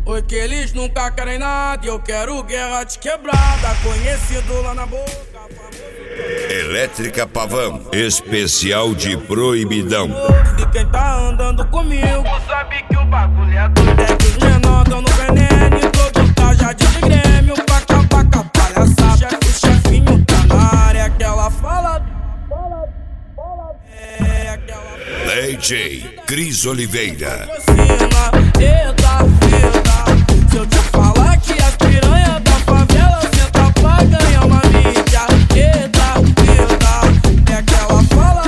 Oi, que eles nunca querem nada, eu quero guerra de quebrada, conhecido lá na boca. Elétrica Pavão, especial de proibidão. E quem tá andando comigo sabe que o bagulho é doido. É que os menor dão no veneno e todo tá de grêmio pra acabar com a palhaçada. O chefinho tá na área, aquela fala. É aquela. DJ Cris Oliveira. Eita vida, se eu te falar que as piranha da favela senta pra ganhar uma mídia. Eita vida, é aquela fala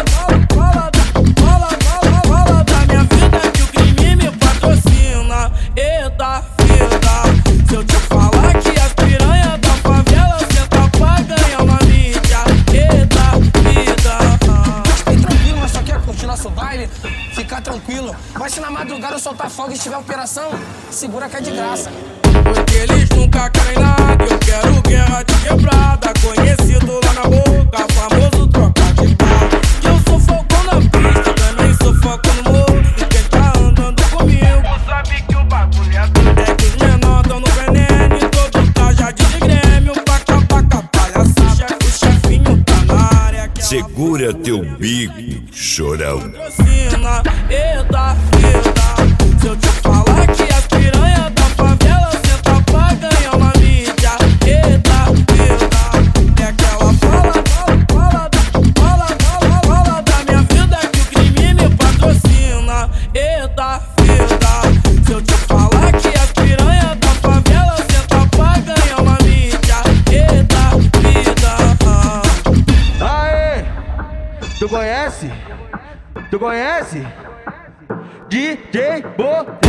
da minha vida que o crime me patrocina. Eita vida, se eu te falar que as piranha da favela senta pra ganhar uma mídia. Eita vida. Fique tranquilo, mas só quer curtir nosso baile? Fica tranquilo, mas se na madrugada eu soltar fogo e tiver operação, segura que é de graça. Porque eles nunca querem nada, eu quero guerra de quebrada, conhecido lá na boca, famoso troca de bala. Que eu sou foco na pista, também sou foco no morro. E quem tá andando comigo sabe que o bagulho é doido. É que os menor dão no veneno e todo tá de grêmio pra acabar com a palhaçada. O chefinho tá na área. Segura teu bico, chorão. Patrocina, eita vida, se eu te falar que as piranha da favela senta pra ganhar uma mídia. Eita vida, é aquela fala da minha vida que o crime me patrocina. Eita vida, se eu te falar que as piranha da favela senta pra ganhar uma mídia. Eita vida. Aê! Tu conhece? Tu conhece? DJ Bo